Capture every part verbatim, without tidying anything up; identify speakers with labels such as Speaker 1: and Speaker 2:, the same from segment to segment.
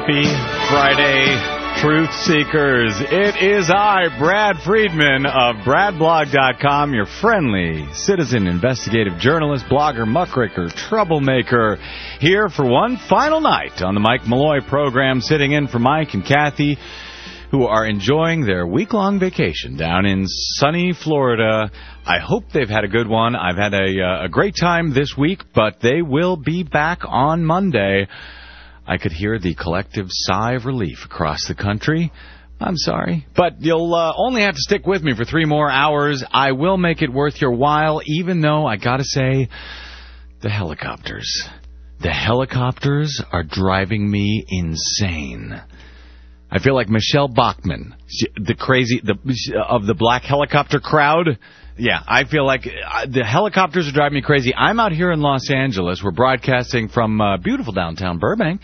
Speaker 1: Happy Friday, Truth Seekers. It is I, Brad Friedman of brad blog dot com, your friendly citizen investigative journalist, blogger, muckraker, troublemaker, here for one final night on the Mike Malloy program, sitting in for Mike and Kathy, who are enjoying their week-long vacation down in sunny Florida. I hope they've had a good one. I've had a, uh, a great time this week, but they will be back on Monday. I could hear the collective sigh of relief across the country. I'm sorry, but you'll uh, only have to stick with me for three more hours. I will make it worth your while, even though I gotta say, the helicopters. The helicopters are driving me insane. I feel like Michelle Bachmann, the crazy the of the black helicopter crowd. Yeah, I feel like the helicopters are driving me crazy. I'm out here in Los Angeles. We're broadcasting from uh, beautiful downtown Burbank,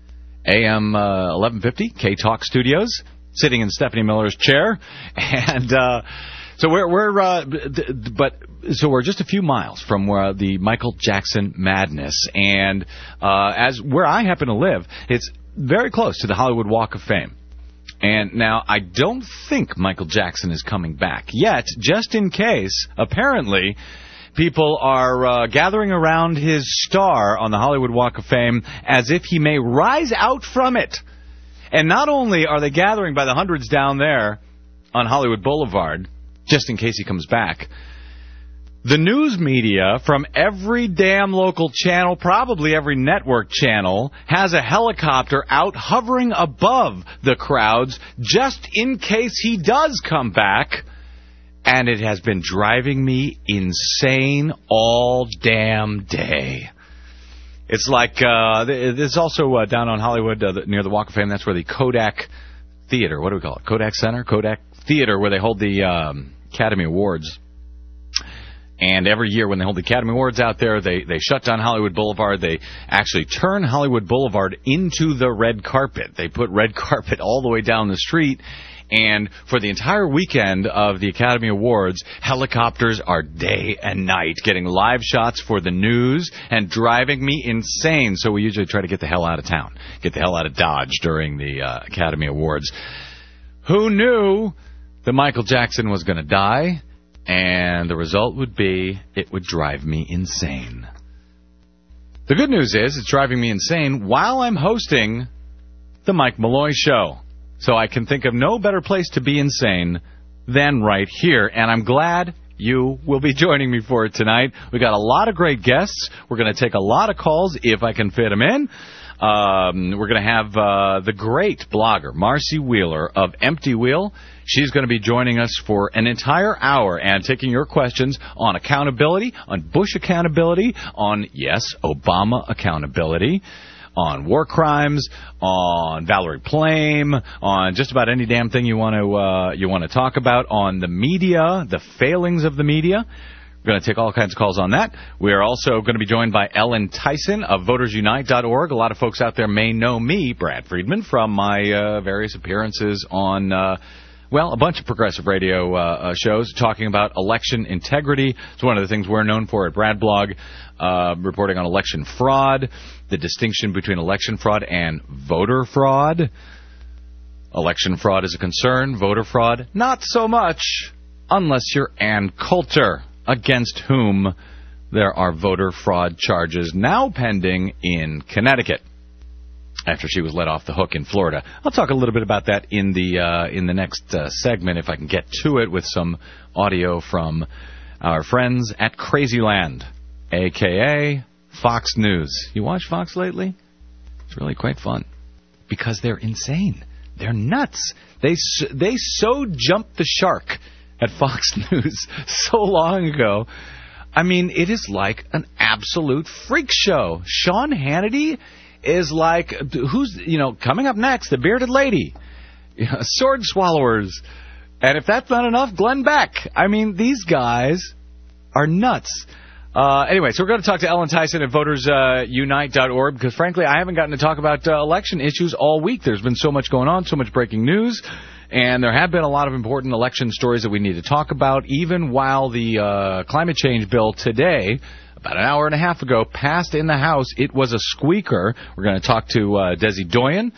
Speaker 1: A M uh, eleven fifty, K-Talk Studios, sitting in Stephanie Miller's chair. And uh, so we're, we're uh, but so we're just a few miles from uh, the Michael Jackson madness. And uh, as where I happen to live, it's very close to the Hollywood Walk of Fame. And now, I don't think Michael Jackson is coming back yet, just in case. Apparently, people are uh, gathering around his star on the Hollywood Walk of Fame as if he may rise out from it. And not only are they gathering by the hundreds down there on Hollywood Boulevard, just in case he comes back, the news media from every damn local channel, probably every network channel, has a helicopter out hovering above the crowds just in case he does come back. And it has been driving me insane all damn day. It's like, uh, there's also uh, down on Hollywood uh, near the Walk of Fame, that's where the Kodak Theater, what do we call it? Kodak Center? Kodak Theater, where they hold the um, Academy Awards. And every year when they hold the Academy Awards out there, they, they shut down Hollywood Boulevard. They actually turn Hollywood Boulevard into the red carpet. They put red carpet all the way down the street. And for the entire weekend of the Academy Awards, helicopters are day and night getting live shots for the news and driving me insane. So we usually try to get the hell out of town, get the hell out of Dodge during the uh, Academy Awards. Who knew that Michael Jackson was going to die? And the result would be, it would drive me insane. The good news is, it's driving me insane while I'm hosting the Mike Malloy Show. So I can think of no better place to be insane than right here. And I'm glad you will be joining me for it tonight. We got a lot of great guests. We're going to take a lot of calls if I can fit them in. Um, we're going to have uh, the great blogger, Marcy Wheeler of Empty Wheel. She's going to be joining us for an entire hour and taking your questions on accountability, on Bush accountability, on, yes, Obama accountability, on war crimes, on Valerie Plame, on just about any damn thing you want to uh, you want to talk about, on the media, the failings of the media. We're going to take all kinds of calls on that. We are also going to be joined by Ellen Tyson of voters unite dot org. A lot of folks out there may know me, Brad Friedman, from my uh, various appearances on, uh, well, a bunch of progressive radio uh, uh, shows talking about election integrity. It's one of the things we're known for at Brad Blog, uh, reporting on election fraud, the distinction between election fraud and voter fraud. Election fraud is a concern. Voter fraud, not so much, unless you're Ann Coulter, against whom there are voter fraud charges now pending in Connecticut after she was let off the hook in Florida. I'll talk a little bit about that in the uh, in the next uh, segment if I can get to it with some audio from our friends at Crazyland, a k a. Fox News. You watch Fox lately? It's really quite fun because they're insane. They're nuts. They they so jumped the shark at Fox News so long ago. I mean, it is like an absolute freak show. Sean Hannity is like, who's, you know, coming up next, the bearded lady, you know, sword swallowers. And if that's not enough, Glenn Beck. I mean, these guys are nuts. Uh, anyway, so we're going to talk to Ellen Tyson at voters unite dot org because, frankly, I haven't gotten to talk about uh, election issues all week. There's been so much going on, so much breaking news. And there have been a lot of important election stories that we need to talk about, even while the uh, climate change bill today, about an hour and a half ago, passed in the House. It was a squeaker. We're going to talk to uh, Desi Doyen,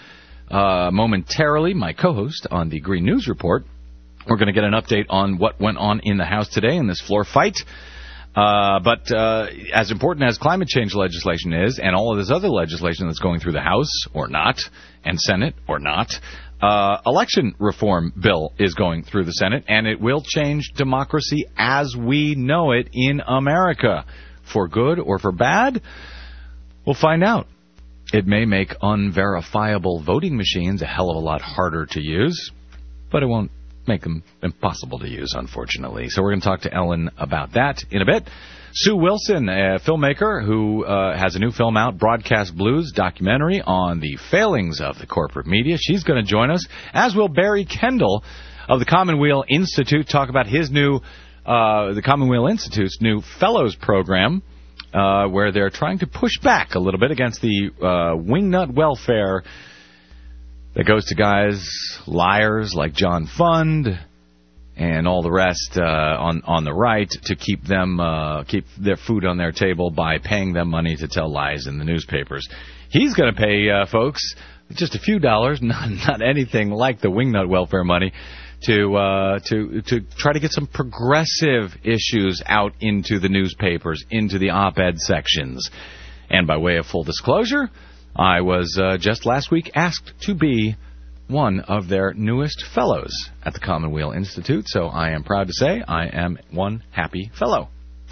Speaker 2: uh, momentarily, my co-host on the Green News Report. We're going to get an update on what went on in the House today in this floor fight. Uh, but uh, as important as climate change legislation is, and all of this other legislation that's going through the House, or not, and Senate, or not, uh, election reform bill is going through the Senate, and it will change democracy as we know it in America. For good or for bad, we'll find out. It may make unverifiable voting machines a hell of a lot harder to use, but it won't make them impossible to use, unfortunately. So we're going to talk to Ellen about that in a bit. Sue Wilson, a filmmaker who uh, has a new film out, Broadcast Blues, documentary on the failings of the corporate media. She's going to join us, as will Barry Kendall of the Commonweal Institute, talk about his new, uh, the Commonweal Institute's new Fellows Program, uh, where they're trying to push back a little bit against the uh, wingnut welfare that goes to guys, liars like John Fund and all the rest uh, on on the right to keep them uh, keep their food on their table by paying them money to tell lies in the newspapers. He's going to pay uh, folks just a few dollars, not not anything like the wingnut welfare money, to uh, to to try to get some progressive issues out into the newspapers, into the op-ed sections. And by way of full disclosure, I was uh, just last week asked to be one of their newest fellows at the Commonweal Institute, so I am proud to say I am one happy fellow.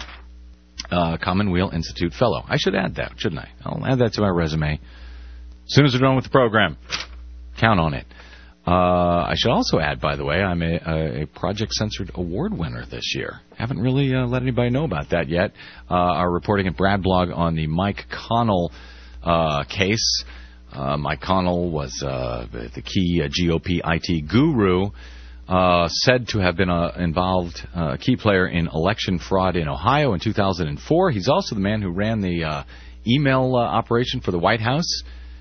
Speaker 2: Uh, Commonweal Institute fellow. I should add that, shouldn't I? I'll add that to my resume as soon as we're done with the program. Count on it. Uh, I should also add, by the way, I'm a, a, a Project Censored Award winner this year. Haven't really uh, let anybody know about that yet. Uh, our reporting at Brad Blog on the Mike Connell Uh, case. Uh, Mike Connell was uh, the key uh, G O P I T guru, uh, said to have been uh, involved, a uh, key player in election fraud in Ohio in two thousand four. He's also the man who ran the uh, email uh, operation for the White House,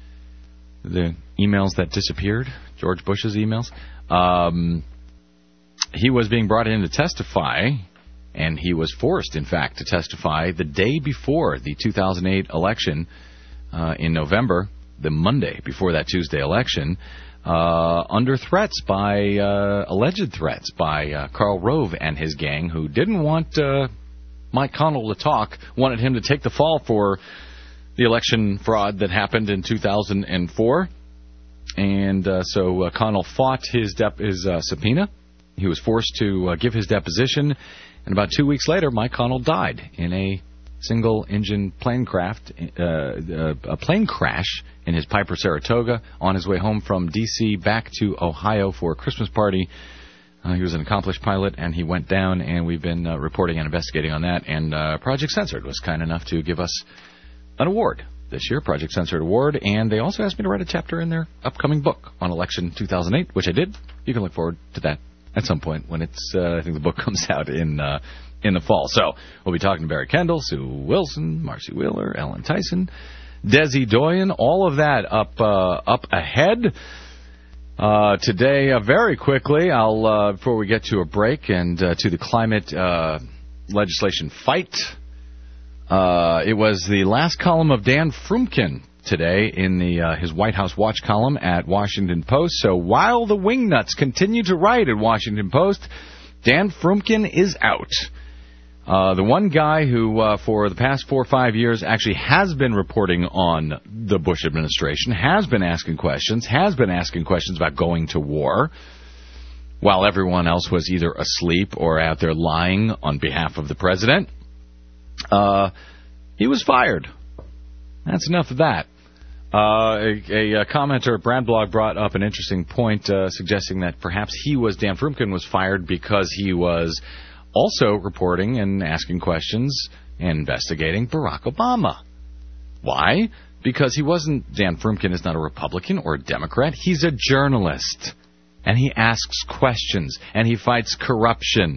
Speaker 2: the emails that disappeared, George Bush's emails. Um, he was being brought in to testify, and he was forced, in fact, to testify the day before the two thousand eight election. Uh, in November, the Monday before that Tuesday election, uh, under threats by, uh, alleged threats by uh, Karl Rove and his gang, who didn't want uh, Mike Connell to talk, wanted him to take the fall for the election fraud that happened in two thousand four. And uh, so uh, Connell fought his, dep- his uh, subpoena. He was forced to uh, give his deposition. And about two weeks later, Mike Connell died in a single-engine plane craft, uh, uh, a plane crash in his Piper Saratoga on his way home from D C back to Ohio for a Christmas party. Uh, he was an accomplished pilot, and he went down, and we've been uh, reporting and investigating on that. And uh, Project Censored was kind enough to give us an award this year, Project Censored Award, and they also asked me to write a chapter in their upcoming book on election two thousand eight, which I did. You can look forward to that at some point when it's, uh, I think the book comes out in uh, in the fall. So we'll be talking to Barry Kendall, Sue Wilson, Marcy Wheeler, Ellen Tyson, Desi Doyen, all of that up uh, up ahead. Uh, today, uh, very quickly, I'll uh, before we get to a break and uh, to the climate uh, legislation fight, uh, it was the last column of Dan Frumkin today in the uh, his White House Watch column at Washington Post. So while the wingnuts continue to write at Washington Post, Dan Frumkin is out. Uh, the one guy who, uh, for the past four or five years, actually has been reporting on the Bush administration, has been asking questions, has been asking questions about going to war, while everyone else was either asleep or out there lying on behalf of the president. Uh, he was fired. That's enough of that. Uh, a, a commenter at Brad Blog brought up an interesting point, uh, suggesting that perhaps he was, Dan Frumkin was fired because he was also reporting and asking questions and investigating Barack Obama. Why? Because he wasn't, Dan Frumkin is not a Republican or a Democrat. He's a journalist. And he asks questions. And he fights corruption.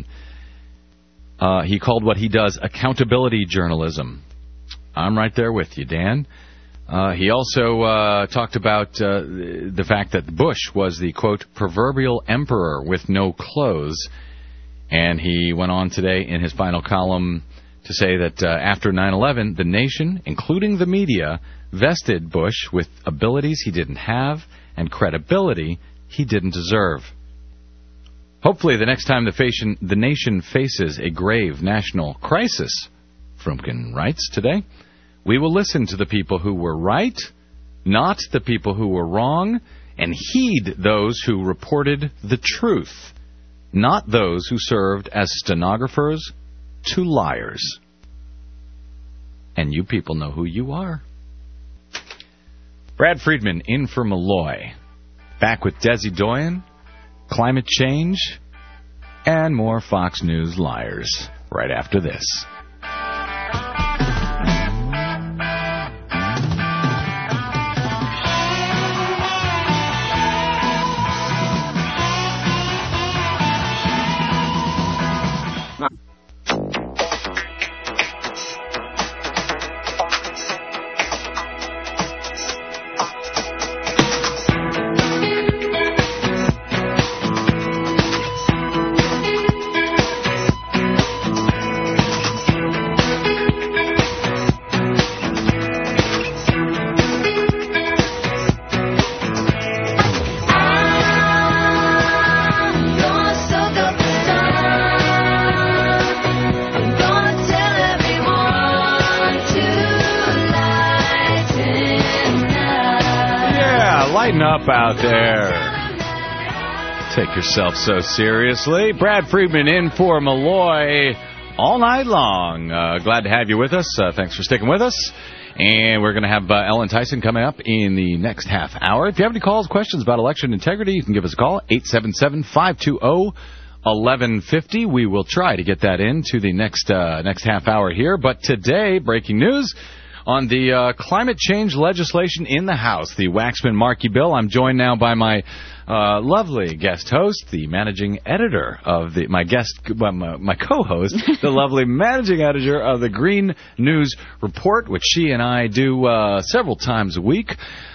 Speaker 2: Uh, he called what he does accountability journalism. I'm right there with you, Dan. Uh, he also uh, talked about uh, the fact that Bush was the, quote, proverbial emperor with no clothes. And he went on today in his final column to say that uh, after nine eleven, the nation, including the media, vested Bush with abilities he didn't have and credibility he didn't deserve. Hopefully, the next time the, fashion, the nation faces a grave national crisis, Frumkin writes today, we will listen to the people who were right, not the people who were wrong, and heed those who reported the truth, not those who served as stenographers to liars. And you people know who you are. Brad Friedman in for Malloy. Back with Desi Doyen, climate change, and more Fox News liars right after this. Up out there. Take yourself so seriously. Brad Friedman in for Malloy all night long. Uh, glad to have you with us. Uh, thanks for sticking with us. And we're going to have uh, Ellen Tyson coming up in the next half hour. If you have any calls, questions about election integrity, you can give us a call, eight seven seven, five two zero, one one five zero. We will try to get that into the next, uh, next half hour here. But today, breaking news on the uh, climate change legislation in the House, the Waxman-Markey bill. I'm joined now by my uh, lovely guest host, the managing editor of the, my guest, well, my, my co-host, the lovely managing editor of the Green News Report, which she and I do uh, several times a week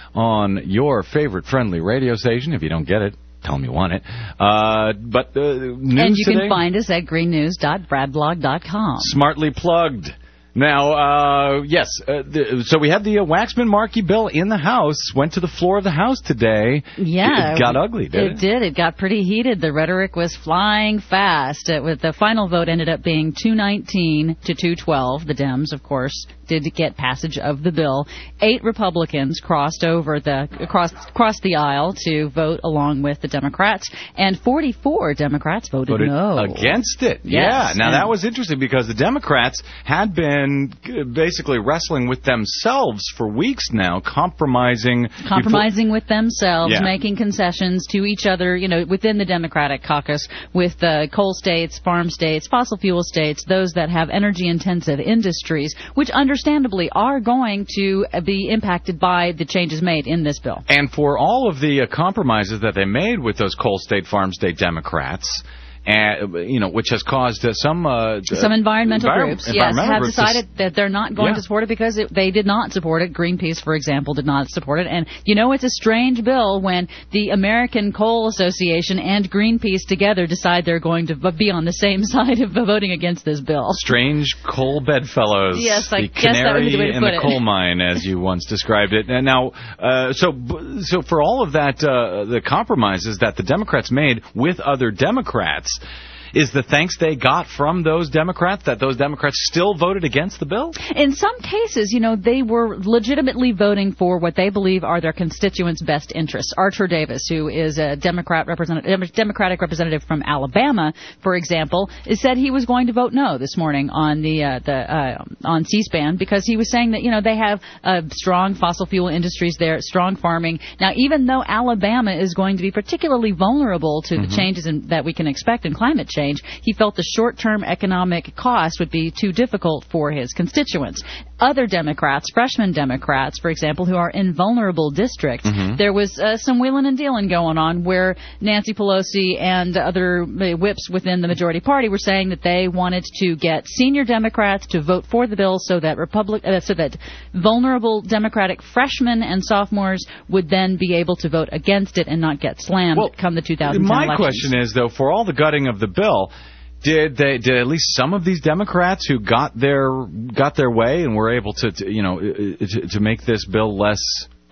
Speaker 2: on your favorite friendly radio station. If you don't get it, tell them you want it. Uh, but uh, news
Speaker 3: And you
Speaker 2: today,
Speaker 3: can find us at green news dot brad blog dot com.
Speaker 2: Smartly plugged. Now, uh, yes, uh, the, so we had the uh, Waxman-Markey bill in the House, went to the floor of the House today.
Speaker 3: Yeah.
Speaker 2: It, it got ugly, didn't it?
Speaker 3: It did. It got pretty heated. The rhetoric was flying fast. It, with the final vote ended up being two nineteen to two twelve. The Dems, of course, did get passage of the bill. Eight Republicans crossed over the crossed crossed the aisle to vote along with the Democrats, and forty-four Democrats voted,
Speaker 2: voted
Speaker 3: no
Speaker 2: against it.
Speaker 3: Yes.
Speaker 2: Yeah. Now
Speaker 3: and
Speaker 2: that was interesting because the Democrats had been basically wrestling with themselves for weeks now, compromising
Speaker 3: compromising with themselves,
Speaker 2: yeah.
Speaker 3: making concessions to each other, you know, within the Democratic caucus, with the uh, coal states, farm states, fossil fuel states, those that have energy-intensive industries, which understandably are going to be impacted by the changes made in this bill.
Speaker 2: And for all of the uh, compromises that they made with those coal state, farm state Democrats, Uh, you know, which has caused uh, some uh,
Speaker 3: some environmental
Speaker 2: envir-
Speaker 3: groups,
Speaker 2: environmental
Speaker 3: yes, have
Speaker 2: groups
Speaker 3: decided
Speaker 2: to,
Speaker 3: that they're not going
Speaker 2: yeah.
Speaker 3: to support it because it, they did not support it. Greenpeace, for example, did not support it. And you know, it's a strange bill when the American Coal Association and Greenpeace together decide they're going to be on the same side of voting against this bill.
Speaker 2: Strange coal bedfellows.
Speaker 3: Yes, I
Speaker 2: the
Speaker 3: guess that would be the way to
Speaker 2: in
Speaker 3: put
Speaker 2: the
Speaker 3: it.
Speaker 2: coal mine, as you once described it. And now, uh, so so for all of that, uh, the compromises that the Democrats made with other Democrats, is the thanks they got from those Democrats that those Democrats still voted against the bill?
Speaker 3: In some cases, you know, they were legitimately voting for what they believe are their constituents' best interests. Archer Davis, who is a Democrat representative, Democratic representative from Alabama, for example, said he was going to vote no this morning on the uh, the uh, on C-SPAN because he was saying that, you know, they have uh, strong fossil fuel industries there, strong farming. Now, even though Alabama is going to be particularly vulnerable to mm-hmm. the changes in, that we can expect in climate change, he felt the short-term economic cost would be too difficult for his constituents. Other Democrats, freshman Democrats, for example, who are in vulnerable districts, mm-hmm. there was uh, some wheeling and dealing going on where Nancy Pelosi and other whips within the majority party were saying that they wanted to get senior Democrats to vote for the bill so that Republic, uh, so that vulnerable Democratic freshmen and sophomores would then be able to vote against it and not get slammed
Speaker 2: well,
Speaker 3: come the two thousand ten
Speaker 2: my
Speaker 3: elections.
Speaker 2: question is, though, for all the gutting of the bill, Did they? Did at least some of these Democrats who got their got their way and were able to, to you know, to, to make this bill less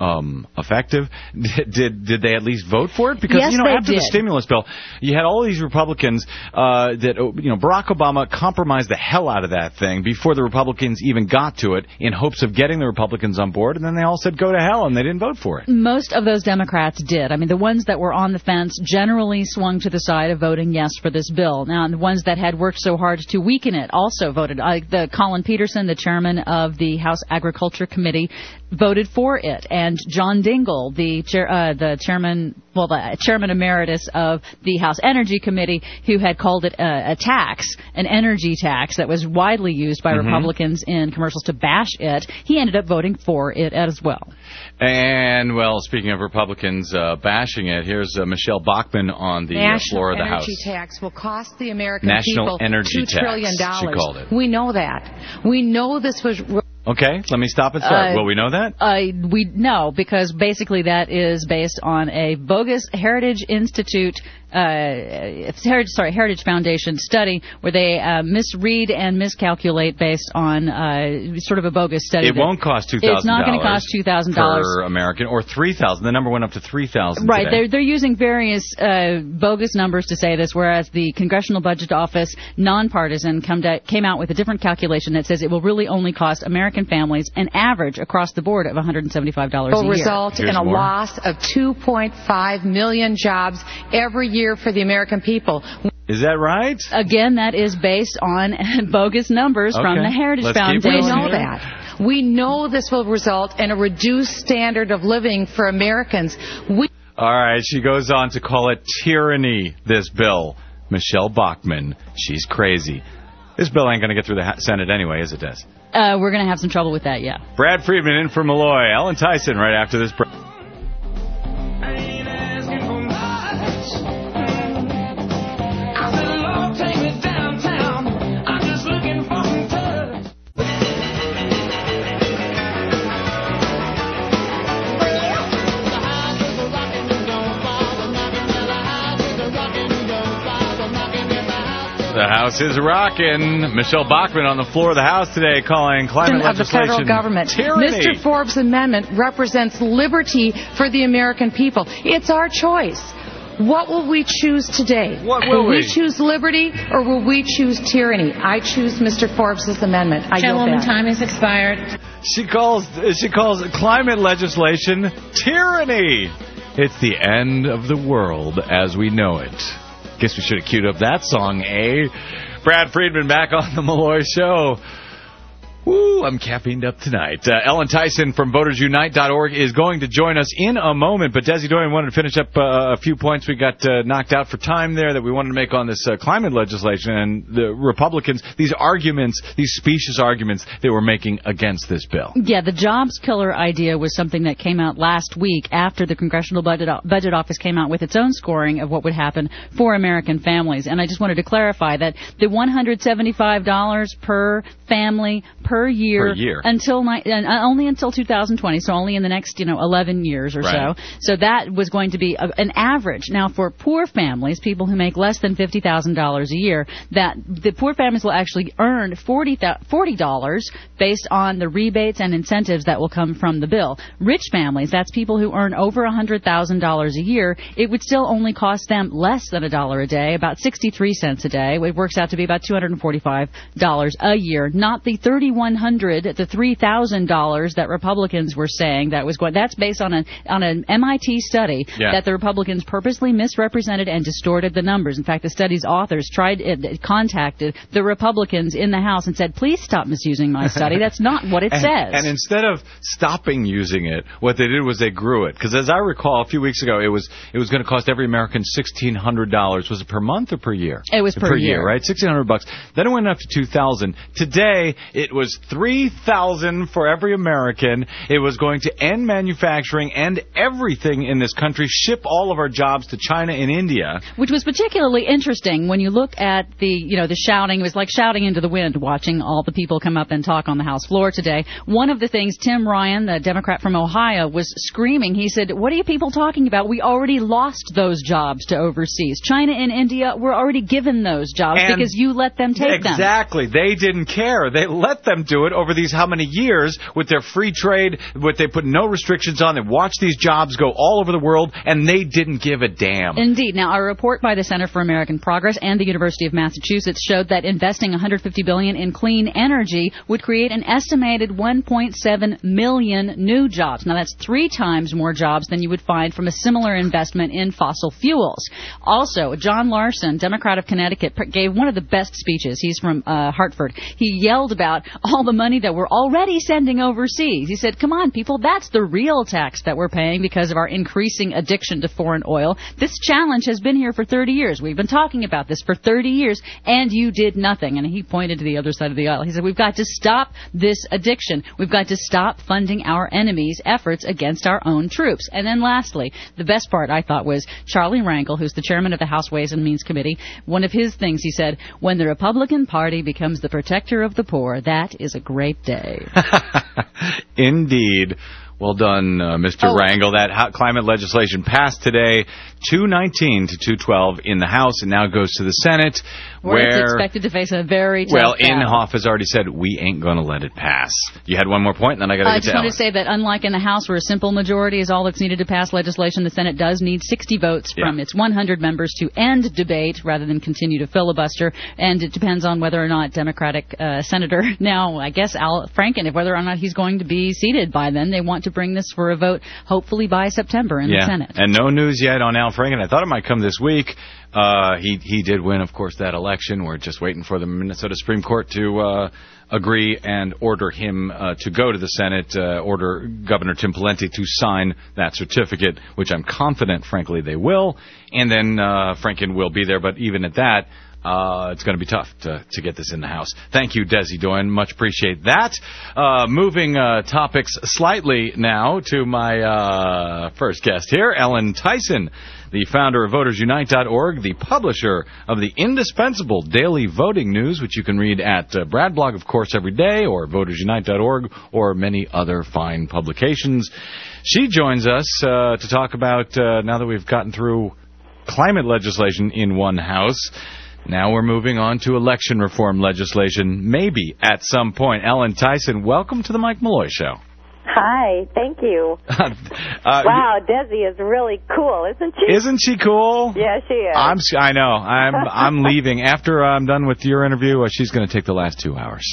Speaker 2: um, effective. Did, did did they at least vote for it? Because
Speaker 3: yes,
Speaker 2: you know
Speaker 3: they
Speaker 2: after
Speaker 3: did.
Speaker 2: the stimulus bill, you had all these Republicans uh, that you know Barack Obama compromised the hell out of that thing before the Republicans even got to it, in hopes of getting the Republicans on board, and then they all said go to hell, and they didn't vote for it.
Speaker 3: Most of those Democrats did. I mean, the ones that were on the fence generally swung to the side of voting yes for this bill. Now, the ones that had worked so hard to weaken it also voted. Uh, the Colin Peterson, the chairman of the House Agriculture Committee, voted for it, and John Dingell, the chair, uh, the chairman, well, the chairman emeritus of the House Energy Committee, who had called it a, a tax, an energy tax that was widely used by mm-hmm. Republicans in commercials to bash it, he ended up voting for it as well.
Speaker 2: And, well, speaking of Republicans uh, bashing it, here's uh, Michelle Bachmann on the uh, floor of the House.
Speaker 4: National energy tax will cost the American
Speaker 2: National
Speaker 4: people
Speaker 2: energy
Speaker 4: two trillion dollars.
Speaker 2: Tax, she called it.
Speaker 4: We know that. We know this was...
Speaker 2: Okay, let me stop and start.
Speaker 3: Uh,
Speaker 2: Will we know that?
Speaker 3: Uh, we no, because basically that is based on a bogus Heritage Institute, uh, Heritage, sorry, Heritage Foundation study where they uh, misread and miscalculate based on uh, sort of a bogus study.
Speaker 2: It won't cost two thousand dollars.
Speaker 3: It's not going to cost two thousand dollars
Speaker 2: per American, or three thousand. The number went up to three thousand.
Speaker 3: Right,
Speaker 2: today.
Speaker 3: they're they're using various uh, bogus numbers to say this, whereas the Congressional Budget Office, nonpartisan, come to, came out with a different calculation that says it will really only cost American families an average across the board of one hundred seventy-five dollars a year.
Speaker 4: Will result
Speaker 2: Here's
Speaker 4: in a
Speaker 2: more.
Speaker 4: loss of two point five million jobs every year for the American people.
Speaker 2: Is that right?
Speaker 3: Again, that is based on bogus numbers
Speaker 2: okay.
Speaker 3: from the Heritage
Speaker 2: Let's
Speaker 3: Foundation.
Speaker 4: We know that. We know this will result in a reduced standard of living for Americans. We
Speaker 2: All right, she goes on to call it tyranny, this bill. Michelle Bachmann, she's crazy. This bill ain't going to get through the Senate anyway, is it, Des?
Speaker 3: Uh, we're going to have some trouble with that, yeah.
Speaker 2: Brad Friedman in for Malloy. Ellen Tyson right after this break. The House is rocking. Michelle Bachmann on the floor of the House today calling climate
Speaker 4: of the
Speaker 2: legislation
Speaker 4: federal government.
Speaker 2: tyranny.
Speaker 4: Mister Forbes' amendment represents liberty for the American people. It's our choice. What will we choose today?
Speaker 2: What will we?
Speaker 4: we choose liberty or will we choose tyranny? I choose Mister Forbes' amendment. I yield
Speaker 5: Chairwoman,
Speaker 4: back.
Speaker 5: time has expired.
Speaker 2: She calls she calls climate legislation tyranny. It's the end of the world as we know it. Guess we should have queued up that song, eh? Brad Friedman back on the Malloy Show. Woo, I'm caffeined up tonight. Uh, Ellen Tyson from voters unite dot org is going to join us in a moment. But Desi Doyen wanted to finish up uh, a few points we got uh, knocked out for time there that we wanted to make on this uh, climate legislation. And the Republicans, these arguments, these specious arguments they were making against this bill.
Speaker 3: Yeah, the jobs killer idea was something that came out last week after the Congressional Budget, Budget Office came out with its own scoring of what would happen for American families. And I just wanted to clarify that the one hundred seventy-five dollars per family per year,
Speaker 2: per year.
Speaker 3: until ni- uh, only until two thousand twenty, so only in the next you know eleven years or
Speaker 2: right.
Speaker 3: so. So that was going to be a, an average. Now for poor families, people who make less than fifty thousand dollars a year, that the poor families will actually earn forty dollars based on the rebates and incentives that will come from the bill. Rich families, that's people who earn over one hundred thousand dollars a year, it would still only cost them less than a dollar a day, about sixty-three cents a day. It works out to be about two hundred forty-five dollars a year, not the thirty-one hundred dollars, the three thousand dollars that Republicans were saying that was going. That's based on an on an M I T study
Speaker 2: yeah.
Speaker 3: that the Republicans purposely misrepresented and distorted the numbers. In fact, the study's authors tried uh, contacted the Republicans in the House and said, "Please stop misusing my study. That's not what it
Speaker 2: and,
Speaker 3: says."
Speaker 2: And instead of stopping using it, what they did was they grew it. Because as I recall, a few weeks ago, it was it was going to cost every American sixteen hundred dollars. Was it per month or per year?
Speaker 3: It was per,
Speaker 2: per
Speaker 3: year.
Speaker 2: year, right? sixteen hundred bucks. Then it went up to two thousand. Today, it was three thousand for every American. It was going to end manufacturing and everything in this country, ship all of our jobs to China and India.
Speaker 3: Which was particularly interesting when you look at the, you know, the shouting. It was like shouting into the wind watching all the people come up and talk on the House floor today. One of the things Tim Ryan, the Democrat from Ohio, was screaming. He said, "What are you people talking about? We already lost those jobs to overseas. China and India were already given those jobs
Speaker 2: and
Speaker 3: because you let them take
Speaker 2: exactly.
Speaker 3: them."
Speaker 2: Exactly. They didn't care. They let them do it over these how many years with their free trade, what they put no restrictions on. They watched these jobs go all over the world, and they didn't give a damn.
Speaker 3: Indeed. Now, a report by the Center for American Progress and the University of Massachusetts showed that investing one hundred fifty billion dollars in clean energy would create an estimated one point seven million new jobs. Now, that's three times more jobs than you would find from a similar investment in fossil fuels. Also, John Larson, Democrat of Connecticut, gave one of the best speeches. He's from uh, Hartford. He yelled about all the money that we're already sending overseas. He said, come on, people, that's the real tax that we're paying because of our increasing addiction to foreign oil. This challenge has been here for thirty years. We've been talking about this for thirty years, and you did nothing. And he pointed to the other side of the aisle. He said, we've got to stop this addiction. We've got to stop funding our enemies' efforts against our own troops. And then lastly, the best part, I thought, was Charlie Rangel, who's the chairman of the House Ways and Means Committee. One of his things, he said, when the Republican Party becomes the protector of the poor, that is a great day.
Speaker 2: Indeed. Well done, uh, Mister Oh. Rangel. That hot climate legislation passed today, two nineteen to two twelve in the House, and now goes to the Senate,
Speaker 3: where,
Speaker 2: where
Speaker 3: it's expected to face a very tough
Speaker 2: well,
Speaker 3: battle.
Speaker 2: Inhofe has already said we ain't going to let it pass. You had one more point, and then I got to
Speaker 3: I
Speaker 2: get
Speaker 3: just
Speaker 2: to
Speaker 3: wanted
Speaker 2: Ellen.
Speaker 3: to say that unlike in the House, where a simple majority is all that's needed to pass legislation, the Senate does need sixty votes
Speaker 2: Yeah.
Speaker 3: from its one hundred members to end debate rather than continue to filibuster. And it depends on whether or not Democratic uh, Senator, now I guess Al Franken, if whether or not he's going to be seated by then. They want to bring this for a vote hopefully by September in
Speaker 2: yeah.
Speaker 3: the Senate.
Speaker 2: And no news yet on Al Franken. I thought it might come this week. Uh, he he did win, of course, that election. We're just waiting for the Minnesota Supreme Court to uh, agree and order him uh, to go to the Senate, uh, order Governor Tim Pawlenty to sign that certificate, which I'm confident, frankly, they will. And then uh, Franken will be there. But even at that, Uh, it's going to be tough to, to get this in the House. Thank you, Desi Doyen. Much appreciate that. Uh, moving uh, topics slightly now to my uh, first guest here, Ellen Tyson, the founder of Voters Unite dot org, the publisher of the indispensable daily voting news, which you can read at uh, Brad Blog, of course, every day, or Voters Unite dot org, or many other fine publications. She joins us uh, to talk about, uh, now that we've gotten through climate legislation in one House, now we're moving on to election reform legislation, maybe at some point. Ellen Tyson, welcome to the Mike Malloy Show.
Speaker 5: Hi, thank you.
Speaker 2: uh,
Speaker 5: wow, Desi is really cool, isn't she?
Speaker 2: Isn't she cool?
Speaker 5: Yeah, she is.
Speaker 2: I'm. I know. I'm. I'm leaving after I'm done with your interview. Uh, she's going to take the last two hours.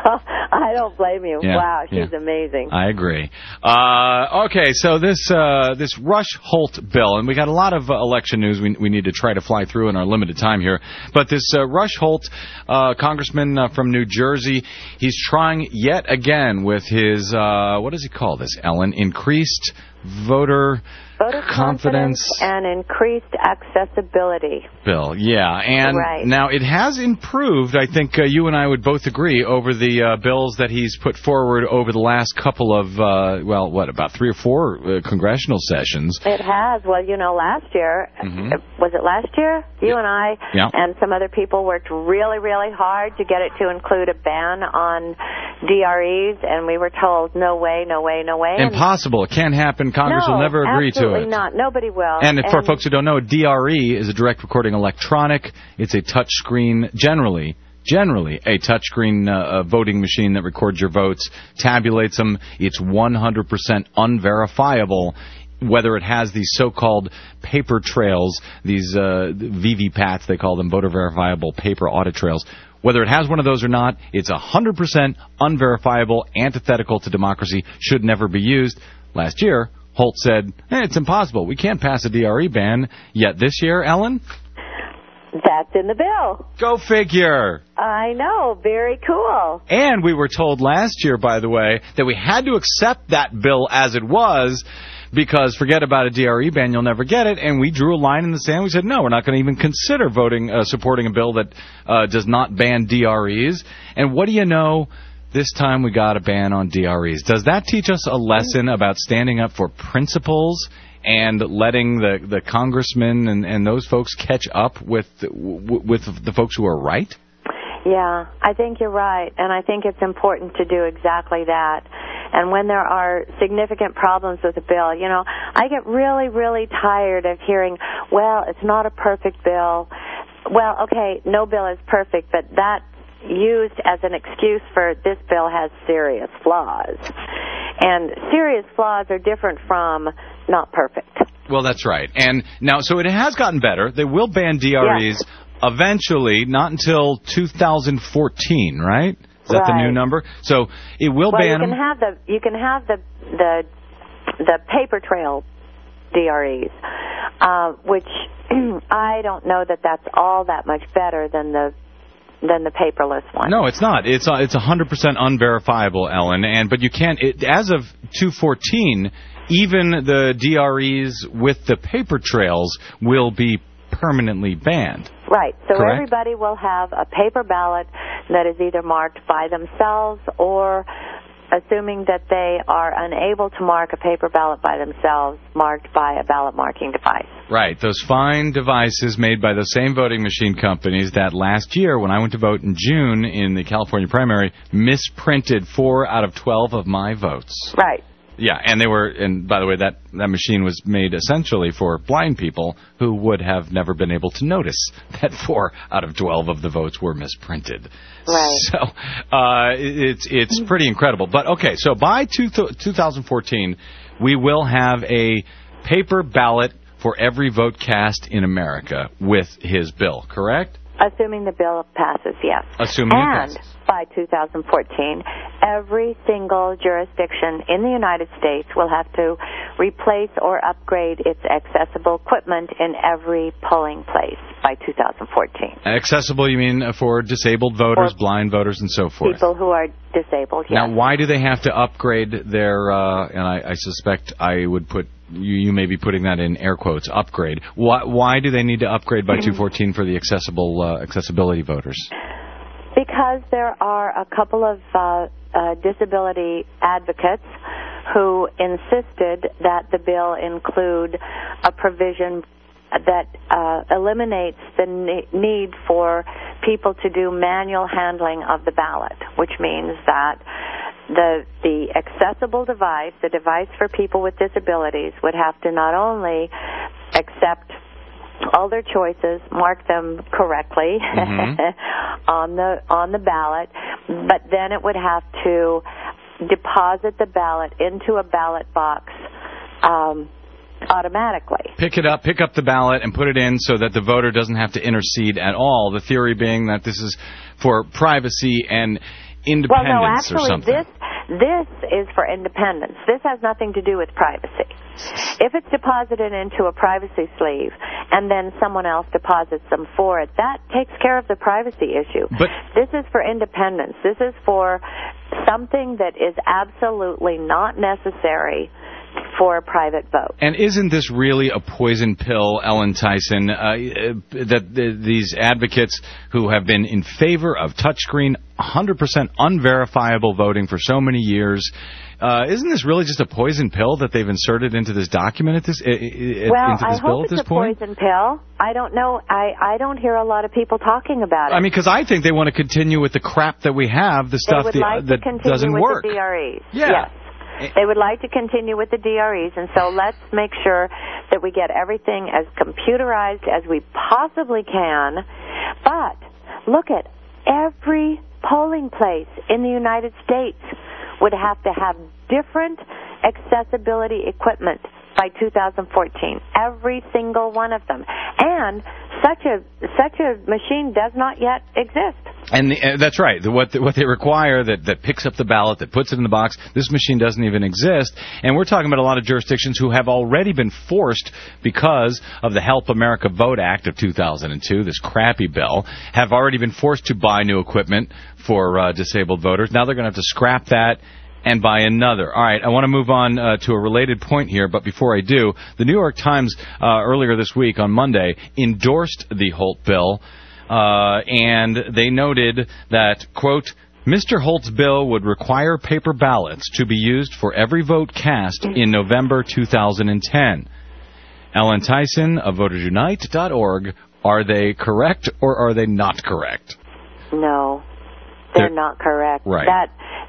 Speaker 5: I don't blame you.
Speaker 2: Yeah,
Speaker 5: wow, she's
Speaker 2: yeah.
Speaker 5: amazing.
Speaker 2: I agree. Uh, okay, so this uh, this Rush-Holt bill, and we got a lot of uh, election news we we need to try to fly through in our limited time here. But this uh, Rush-Holt uh, congressman uh, from New Jersey, he's trying yet again with his uh, what does he call this, Ellen? Increased voter.
Speaker 5: Voter confidence, confidence and increased accessibility.
Speaker 2: Bill, yeah. And
Speaker 5: right.
Speaker 2: now it has improved, I think uh, you and I would both agree, over the uh, bills that he's put forward over the last couple of, uh, well, what, about three or four uh, congressional sessions.
Speaker 5: It has. Well, you know, last year,
Speaker 2: mm-hmm.
Speaker 5: was it last year? You
Speaker 2: yeah.
Speaker 5: and I
Speaker 2: yeah.
Speaker 5: and some other people worked really, really hard to get it to include a ban on D R Es, and we were told, no way, no way, no way.
Speaker 2: Impossible. It can't happen. Congress
Speaker 5: no,
Speaker 2: will never agree to it.
Speaker 5: Absolutely not. Nobody will.
Speaker 2: And, and for folks who don't know, D R E is a direct recording electronic. It's a touch screen, generally, generally a touchscreen uh, voting machine that records your votes, tabulates them. It's one hundred percent unverifiable. Whether it has these so-called paper trails, these uh, V V PATs, they call them, voter verifiable paper audit trails. Whether it has one of those or not, it's one hundred percent unverifiable, antithetical to democracy, should never be used. Last year, Holt said, eh, it's impossible. We can't pass a D R E ban. Yet this year, Ellen?
Speaker 5: That's in the bill.
Speaker 2: Go figure.
Speaker 5: I know. Very cool.
Speaker 2: And we were told last year, by the way, that we had to accept that bill as it was, because forget about a D R E ban, you'll never get it. And we drew a line in the sand. We said, no, we're not going to even consider voting, uh, supporting a bill that uh, does not ban D R Es. And what do you know? This time we got a ban on D R Es. Does that teach us a lesson about standing up for principles and letting the, the congressmen and, and those folks catch up with with the folks who are right?
Speaker 5: Yeah, I think you're right, and I think it's important to do exactly that. And when there are significant problems with a bill, you know, I get really, really tired of hearing, well, it's not a perfect bill. Well, okay, no bill is perfect, but that used as an excuse for this bill has serious flaws. And serious flaws are different from not perfect.
Speaker 2: Well, that's right. And now, so it has gotten better. They will ban D R Es
Speaker 5: yes.
Speaker 2: eventually, not until two thousand fourteen, right? Is that
Speaker 5: right.
Speaker 2: the new number? So it will
Speaker 5: well,
Speaker 2: ban
Speaker 5: you can have the you can have the the the paper trail D R Es, uh, which I don't know that that's all that much better than the than the paperless one.
Speaker 2: No, it's not. It's uh, it's one hundred percent unverifiable, Ellen. And but you can't. It, as of two fourteen, even the D R Es with the paper trails will be permanently banned.
Speaker 5: Right. So
Speaker 2: Correct?
Speaker 5: everybody will have a paper ballot that is either marked by themselves or, assuming that they are unable to mark a paper ballot by themselves, marked by a ballot marking device.
Speaker 2: Right. Those fine devices made by the same voting machine companies that last year, when I went to vote in June in the California primary, misprinted four out of twelve of my votes.
Speaker 5: Right.
Speaker 2: Yeah, and they were, and by the way, that, that machine was made essentially for blind people who would have never been able to notice that four out of twelve of the votes were misprinted.
Speaker 5: Right.
Speaker 2: So uh, it's it's pretty incredible. But okay, so by two, twenty fourteen, we will have a paper ballot for every vote cast in America with his bill, correct?
Speaker 5: Assuming the bill passes, yes.
Speaker 2: Assuming
Speaker 5: and
Speaker 2: it passes.
Speaker 5: By two thousand fourteen, every single jurisdiction in the United States will have to replace or upgrade its accessible equipment in every polling place by two thousand fourteen.
Speaker 2: Accessible, you mean for disabled voters,
Speaker 5: or
Speaker 2: blind voters, and so forth?
Speaker 5: People who are disabled, yes.
Speaker 2: Now, why do they have to upgrade their, uh, and I, I suspect I would put, you, you may be putting that in air quotes, upgrade. Why, why do they need to upgrade by two fourteen for the accessible uh, accessibility voters?
Speaker 5: Because there are a couple of uh, uh, disability advocates who insisted that the bill include a provision that uh, eliminates the ne- need for people to do manual handling of the ballot, which means that the the accessible device, the device for people with disabilities, would have to not only accept all their choices, mark them correctly mm-hmm. on the on the ballot, but then it would have to deposit the ballot into a ballot box um, automatically.
Speaker 2: Pick it up, pick up the ballot and put it in so that the voter doesn't have to intercede at all. The theory being that this is for privacy and independence
Speaker 5: well, no, actually,
Speaker 2: or something.
Speaker 5: This, this is for independence. This has nothing to do with privacy. If it's deposited into a privacy sleeve and then someone else deposits them for it, that takes care of the privacy issue.
Speaker 2: But
Speaker 5: this is for independence. This is for something that is absolutely not necessary for a private vote.
Speaker 2: And isn't this really a poison pill, Ellen Tyson, uh, that the, these advocates who have been in favor of touchscreen, one hundred percent unverifiable voting for so many years, uh, isn't this really just a poison pill that they've inserted into this document at this, uh,
Speaker 5: well,
Speaker 2: into this
Speaker 5: I
Speaker 2: bill
Speaker 5: hope
Speaker 2: at this
Speaker 5: it's a
Speaker 2: point?
Speaker 5: poison pill. I don't know. I, I don't hear a lot of people talking about it.
Speaker 2: I mean, because I think they want to continue with the crap that we have, the stuff
Speaker 5: they would
Speaker 2: the,
Speaker 5: like
Speaker 2: uh, that
Speaker 5: to continue
Speaker 2: doesn't
Speaker 5: with
Speaker 2: work.
Speaker 5: The D R Es.
Speaker 2: Yeah.
Speaker 5: Yes. They would like to continue with the D R Es, and so let's make sure that we get everything as computerized as we possibly can. But look at every polling place in the United States would have to have different accessibility equipment by two thousand fourteen. Every single one of them. And such a such a machine does not yet exist.
Speaker 2: And the, uh, that's right. The, what the, what they require that, that picks up the ballot, that puts it in the box, this machine doesn't even exist. And we're talking about a lot of jurisdictions who have already been forced, because of the Help America Vote Act of two thousand two, this crappy bill, have already been forced to buy new equipment for uh, disabled voters. Now they're going to have to scrap that and buy another. All right, I want to move on uh, to a related point here, but before I do, the New York Times uh, earlier this week on Monday endorsed the Holt bill, uh, and they noted that, quote, Mister Holt's bill would require paper ballots to be used for every vote cast in November two thousand ten. Ellen Tyson of voters unite dot org, are they correct or are they not correct?
Speaker 5: No, they're, they're not correct.
Speaker 2: Right.
Speaker 5: That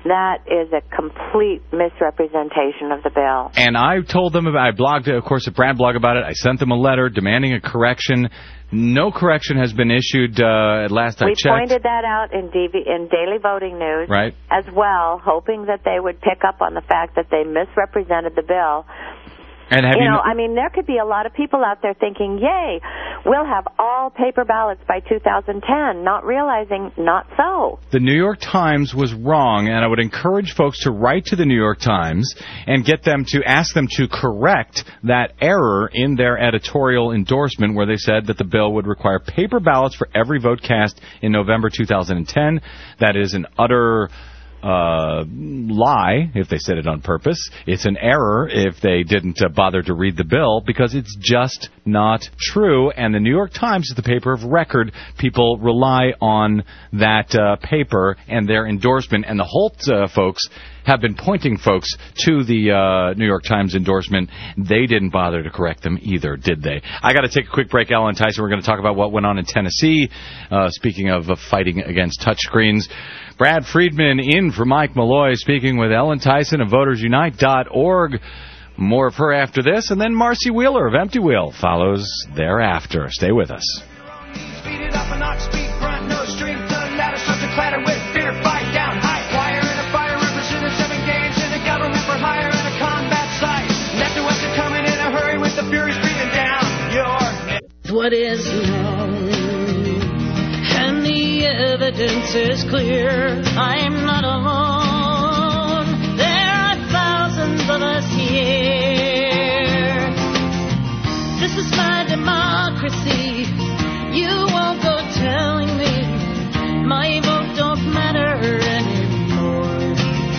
Speaker 5: That is a complete misrepresentation of the bill.
Speaker 2: And I told them about, I blogged, of course, at Brad Blog about it. I sent them a letter demanding a correction. No correction has been issued uh, at last I
Speaker 5: we
Speaker 2: checked.
Speaker 5: We pointed that out in, D V, in Daily Voting News
Speaker 2: right.
Speaker 5: as well, hoping that they would pick up on the fact that they misrepresented the bill.
Speaker 2: And have
Speaker 5: you,
Speaker 2: you
Speaker 5: know,
Speaker 2: kn-
Speaker 5: I mean, there could be a lot of people out there thinking, yay, we'll have all paper ballots by two thousand ten, not realizing not so.
Speaker 2: The New York Times was wrong, and I would encourage folks to write to the New York Times and get them to ask them to correct that error in their editorial endorsement where they said that the bill would require paper ballots for every vote cast in November two thousand ten. That is an utter Uh, lie if they said it on purpose. It's an error if they didn't uh, bother to read the bill, because it's just not true. And the New York Times is the paper of record. People rely on that uh, paper and their endorsement. And the Holt uh, folks have been pointing folks to the uh, New York Times endorsement. They didn't bother to correct them either, did they? I got to take a quick break, Ellen Tyson. We're going to talk about what went on in Tennessee. Uh, speaking of uh, fighting against touchscreens, Brad Friedman in for Mike Malloy, speaking with Ellen Tyson of voters unite dot org. More of her after this, and then Marcy Wheeler of Empty Wheel follows thereafter. Stay with us.
Speaker 6: Speed it up a notch, speed front, no string, the ladder starts to clatter with fear, fight down, high wire and a fire represented seven games in a government for hire and a combat site. Left to west are coming in a hurry with the furies breathing down your neck.
Speaker 7: What is known, and the evidence is clear. I'm not alone. There are thousands of us here. This is my democracy. You won't go telling me my vote don't matter anymore.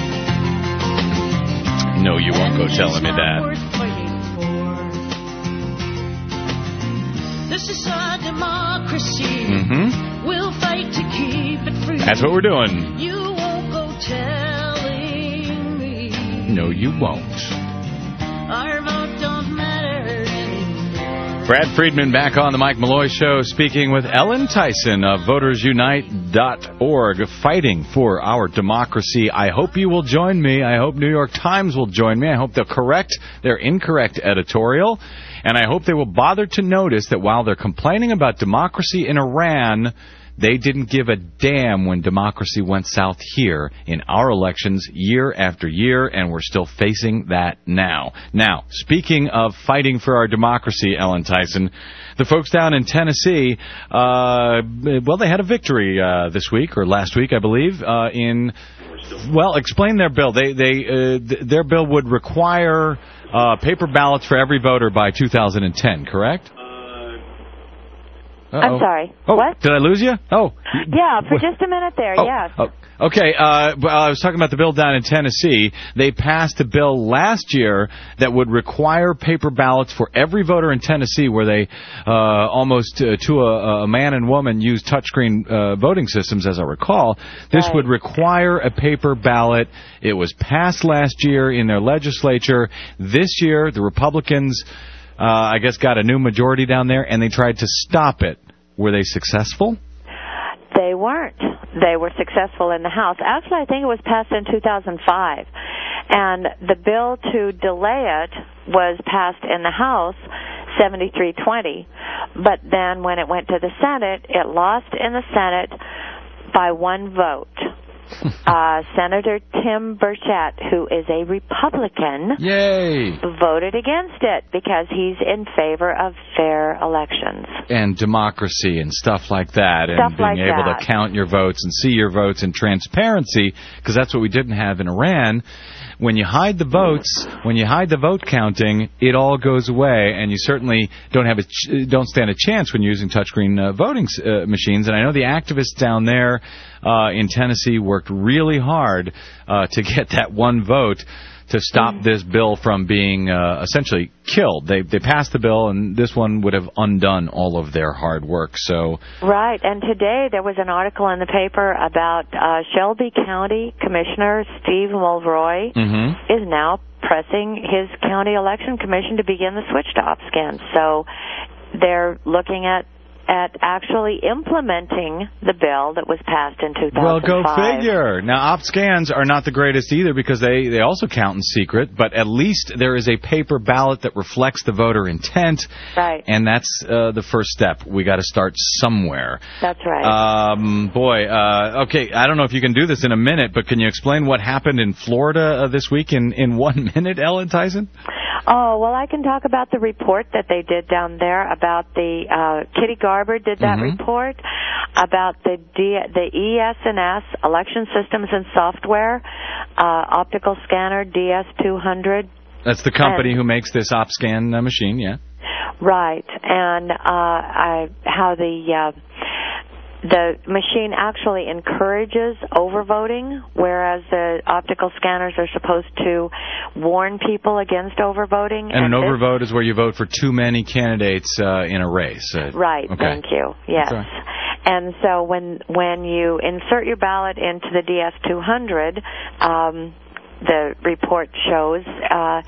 Speaker 2: No, you won't go telling me that.
Speaker 7: This is our democracy.
Speaker 2: Mm-hmm.
Speaker 7: We'll fight to keep it free.
Speaker 2: That's what we're doing.
Speaker 7: You won't go telling me.
Speaker 2: No, you won't.
Speaker 7: Our vote don't matter anymore.
Speaker 2: Brad Friedman back on the Mike Malloy Show, speaking with Ellen Tyson of voters unite dot org, fighting for our democracy. I hope you will join me. I hope New York Times will join me. I hope they'll correct their incorrect editorial. And I hope they will bother to notice that while they're complaining about democracy in Iran, they didn't give a damn when democracy went south here in our elections year after year, and we're still facing that now. Now, speaking of fighting for our democracy, Ellen Tyson, the folks down in Tennessee, uh, well, they had a victory uh, this week, or last week, I believe, uh, in, well, explain their bill. They, they, uh, th- their bill would require uh, paper ballots for every voter by two thousand ten, correct? Uh-oh.
Speaker 5: I'm sorry.
Speaker 2: Oh,
Speaker 5: what?
Speaker 2: Did I lose you? Oh.
Speaker 5: Yeah, for just a minute there,
Speaker 2: oh,
Speaker 5: yes.
Speaker 2: Oh, okay, uh, well, I was talking about the bill down in Tennessee. They passed a bill last year that would require paper ballots for every voter in Tennessee, where they uh, almost uh, to a, a man and woman use touchscreen uh, voting systems, as I recall. This
Speaker 5: right.
Speaker 2: would require a paper ballot. It was passed last year in their legislature. This year, the Republicans, uh, I guess, got a new majority down there, and they tried to stop it. Were they successful?
Speaker 5: They weren't. They were successful in the House. Actually, I think it was passed in two thousand five. And the bill to delay it was passed in the House, seventy-three twenty. But then when it went to the Senate, it lost in the Senate by one vote. Uh, Senator Tim Burchett, who is a Republican,
Speaker 2: Yay.
Speaker 5: voted against it because he's in favor of fair elections.
Speaker 2: And democracy and stuff like that.
Speaker 5: Stuff
Speaker 2: and being
Speaker 5: like
Speaker 2: able
Speaker 5: that.
Speaker 2: to count your votes and see your votes and transparency, because that's what we didn't have in Iran. When you hide the votes, when you hide the vote counting, it all goes away, and you certainly don't have a ch- don't stand a chance when you're using touchscreen uh, voting uh, machines. And I know the activists down there uh, in Tennessee worked really hard uh, to get that one vote to stop this bill from being uh, essentially killed. They they passed the bill, and this one would have undone all of their hard work. So
Speaker 5: right, and today there was an article in the paper about uh, Shelby County Commissioner Steve Mulroy
Speaker 2: mm-hmm.
Speaker 5: is now pressing his county election commission to begin the switch to opt-scan. So they're looking at at actually implementing the bill that was passed in two thousand five.
Speaker 2: Well, go figure. Now, op scans are not the greatest either because they, they also count in secret, but at least there is a paper ballot that reflects the voter intent.
Speaker 5: Right.
Speaker 2: And that's uh, the first step. We got to start somewhere.
Speaker 5: That's right.
Speaker 2: Um, boy, uh, okay, I don't know if you can do this in a minute, but can you explain what happened in Florida uh, this week in, in one minute, Ellen Tyson?
Speaker 5: Oh, well, I can talk about the report that they did down there about the, uh, Kitty Garber did that
Speaker 2: Mm-hmm.
Speaker 5: report about the D, the E S and S, Election Systems and Software, uh, optical scanner D S two hundred.
Speaker 2: That's the company
Speaker 5: and,
Speaker 2: who makes this OpScan uh, machine, yeah.
Speaker 5: Right, and, uh, I, how the, uh, the machine actually encourages overvoting, whereas the optical scanners are supposed to warn people against overvoting.
Speaker 2: And, and an
Speaker 5: this,
Speaker 2: overvote is where you vote for too many candidates uh, in a race. Uh,
Speaker 5: right,
Speaker 2: okay.
Speaker 5: Thank you. Yes.
Speaker 2: Okay.
Speaker 5: And so when when you insert your ballot into the D S two hundred, um, the report shows uh,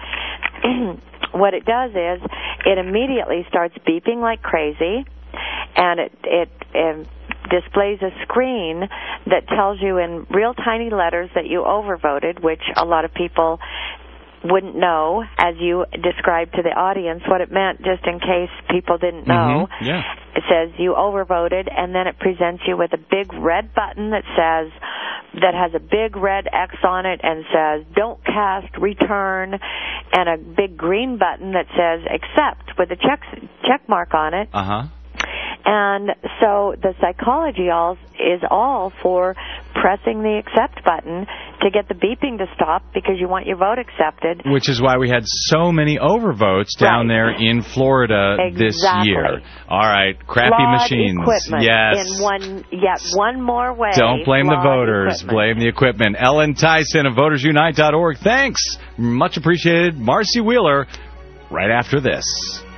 Speaker 5: what it does is it immediately starts beeping like crazy, and it it, it displays a screen that tells you in real tiny letters that you overvoted, which a lot of people wouldn't know, as you described to the audience, what it meant, just in case people didn't know.
Speaker 2: Mm-hmm. Yeah.
Speaker 5: It says you overvoted, and then it presents you with a big red button that says, that has a big red X on it and says, don't cast, return, and a big green button that says accept with a check, check mark on it.
Speaker 2: Uh-huh.
Speaker 5: And so the psychology all is all for pressing the accept button to get the beeping to stop because you want your vote accepted.
Speaker 2: Which is why we had so many overvotes down
Speaker 5: right.
Speaker 2: there in Florida
Speaker 5: exactly.
Speaker 2: this year. All right, crappy
Speaker 5: Flawed
Speaker 2: machines.
Speaker 5: Equipment
Speaker 2: yes.
Speaker 5: In one, yet one more way.
Speaker 2: Don't blame the voters.
Speaker 5: Equipment.
Speaker 2: Blame the equipment. Ellen Tyson of voters unite dot org. Thanks. Much appreciated. Marcy Wheeler, right after this.